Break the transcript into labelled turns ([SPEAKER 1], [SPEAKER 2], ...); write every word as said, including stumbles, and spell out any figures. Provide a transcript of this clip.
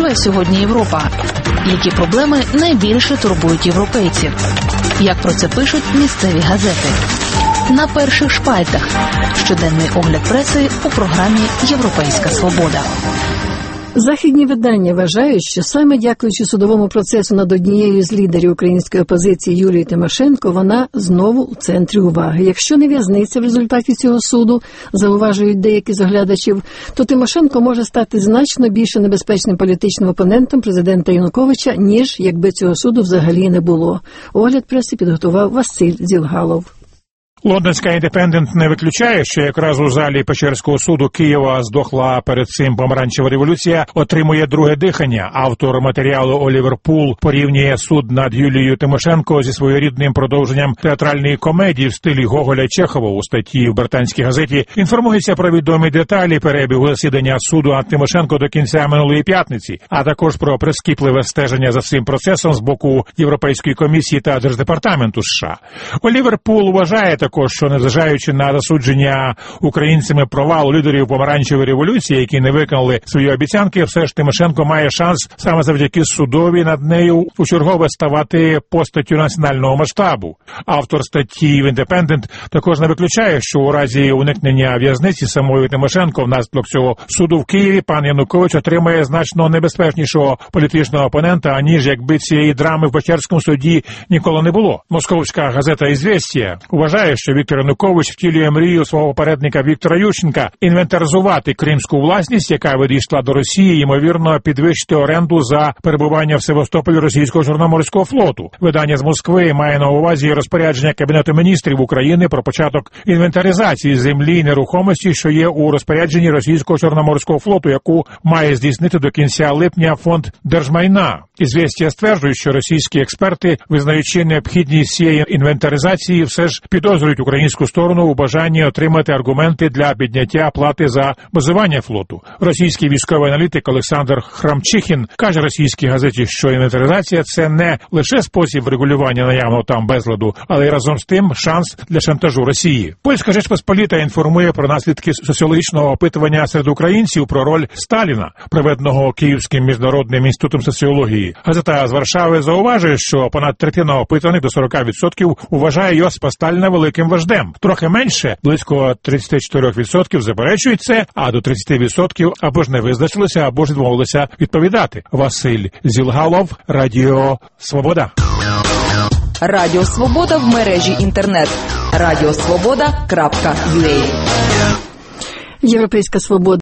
[SPEAKER 1] живе сьогодні Європа? Які проблеми найбільше турбують європейців? Як про це пишуть місцеві газети? На перших шпальтах. Щоденний огляд преси у програмі «Європейська свобода».
[SPEAKER 2] Західні видання вважають, що саме дякуючи судовому процесу над однією з лідерів української опозиції Юлією Тимошенко, вона знову у центрі уваги. Якщо не в'язниця в результаті цього суду, зауважують деякі з оглядачів, то Тимошенко може стати значно більше небезпечним політичним опонентом президента Януковича, ніж якби цього суду взагалі не було. Огляд преси підготував Василь Зілгалов.
[SPEAKER 3] Лондонська «Індепендент» не виключає, що якраз у залі Печерського суду Києва здохла перед цим помаранчева революція, отримує друге дихання. Автор матеріалу Олівер Пул порівнює суд над Юлією Тимошенко зі своєрідним продовженням театральної комедії в стилі Гоголя й Чехова. У статті в британській газеті інформується про відомі деталі перебігу засідання суду над Тимошенко до кінця минулої п'ятниці, а також про прискіпливе стеження за цим процесом з боку Європейської комісії та Держдепартаменту США. Олівер Пул вважає також, що незважаючи на засудження українцями провалу лідерів помаранчевої революції, які не виконали свої обіцянки, все ж Тимошенко має шанс саме завдяки судові над нею учергове ставати постаттю національного масштабу. Автор статті в «Індепендент» також не виключає, що у разі уникнення в'язниці самої Тимошенко внаслідок цього суду в Києві пан Янукович отримає значно небезпечнішого політичного опонента, аніж якби цієї драми в Печерському суді ніколи не було. Московська газета «Ізвєстія» вважає, що Віктор Янукович втілює мрію свого попередника Віктора Ющенка інвентаризувати кримську власність, яка відійшла до Росії, ймовірно, підвищити оренду за перебування в Севастополі російського Чорноморського флоту. Видання з Москви має на увазі розпорядження Кабінету міністрів України про початок інвентаризації землі і нерухомості, що є у розпорядженні російського Чорноморського флоту, яку має здійснити до кінця липня фонд держмайна. «Ізвєстія» стверджує, що російські експерти, визнаючи необхідність цієї інвентаризації, все ж підозрюють українську сторону у бажанні отримати аргументи для підняття плати за базування флоту. Російський військовий аналітик Олександр Храмчихін каже російській газеті, що інвентаризація – це не лише спосіб врегулювання наявного там безладу, але й разом з тим шанс для шантажу Росії. Польська Rzecz Посполіта інформує про наслідки соціологічного опитування серед українців про роль Сталіна, проведеного Київським міжнародним інститутом соціології. Газета з Варшави зауважує, що понад третина опитаних до сорок відсотків вважає Йосипа Сталіна великим вождем. Трохи менше, близько тридцять чотири відсотки заперечують це, а до тридцять відсотків або ж не визначилися, або ж відмовилися відповідати. Василь Зілгалов, Радіо Свобода.
[SPEAKER 4] Радіо Свобода в мережі інтернет. радіо свобода крапка ю а.
[SPEAKER 2] Європейська свобода.